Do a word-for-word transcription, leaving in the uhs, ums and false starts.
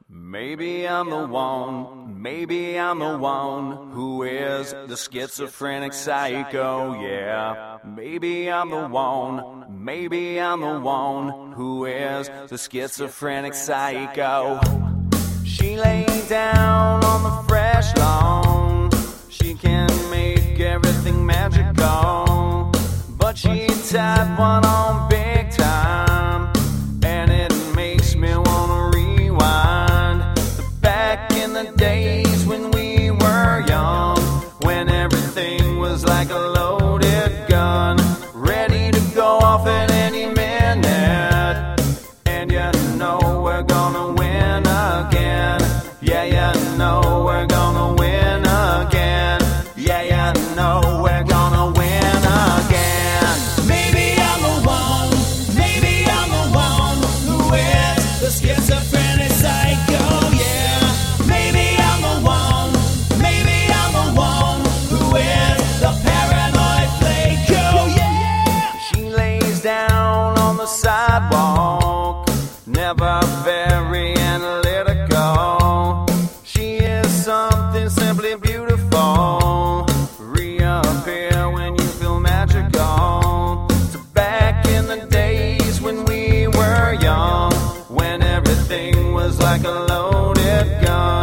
Maybe I'm the one, maybe I'm the one who is the schizophrenic psycho, yeah. Maybe I'm the one, maybe I'm the one who is the schizophrenic psycho. She laid down on the fresh lawn, she can make everything magical, but she tied one on big time, and it makes me wanna rewind. Back in the days when we were young, when everything was like a loaded gun, ready to go off at any minute. And you know we're gonna win again. Yeah, you know we're gonna win again. Yeah, you know we're gonna win again. Maybe I'm the one, maybe I'm the one who is the schizophrenic psycho, yeah. Maybe I'm the one, maybe I'm the one who is the paranoid flaco, yeah. She lays down on the sidewalk, never very analytical. She is something simply beautiful. Reappear when you feel magical. So back in the days when we were young, when everything was like a loaded gun.